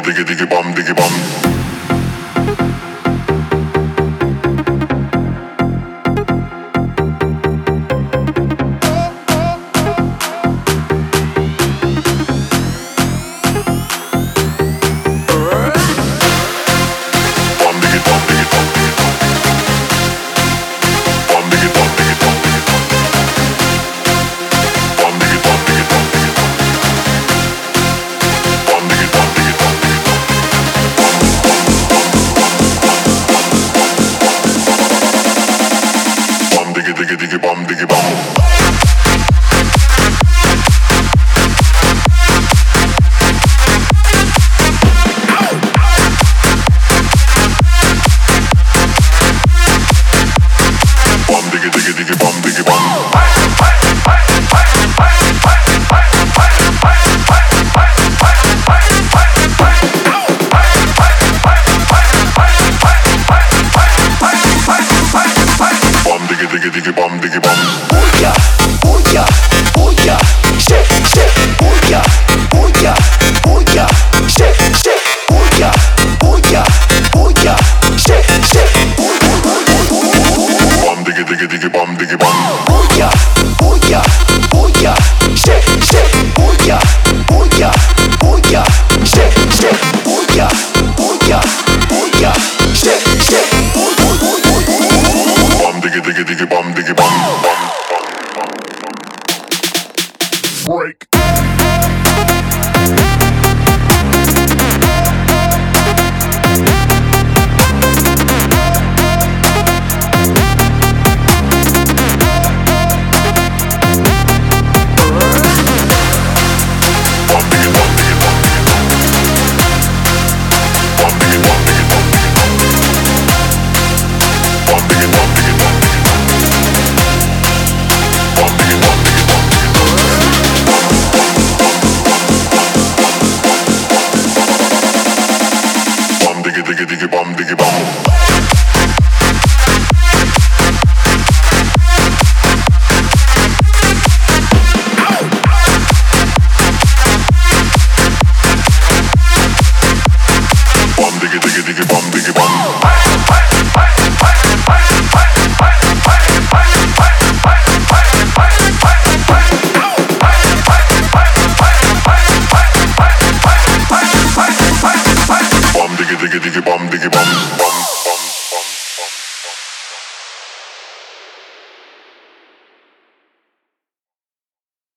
diggy diggy bum diggy bum. Diggy diggy bum diggy bum. Diggy bum diggy bum. Booyah, booyah, booyah, shake, shake, booyah, booyah, booyah, shake, shake, booyah, booyah, booyah, shake, shake, bum diggy diggy diggy bum diggy bum. Booyah, booyah, booyah, shake, shake, booyah, booyah, booyah, shake, shake, booyah, booyah, booyah, shake, shake, bum diggy diggy diggy bum diggy bum. Break. Diggy diggy diggy bum diggy bum.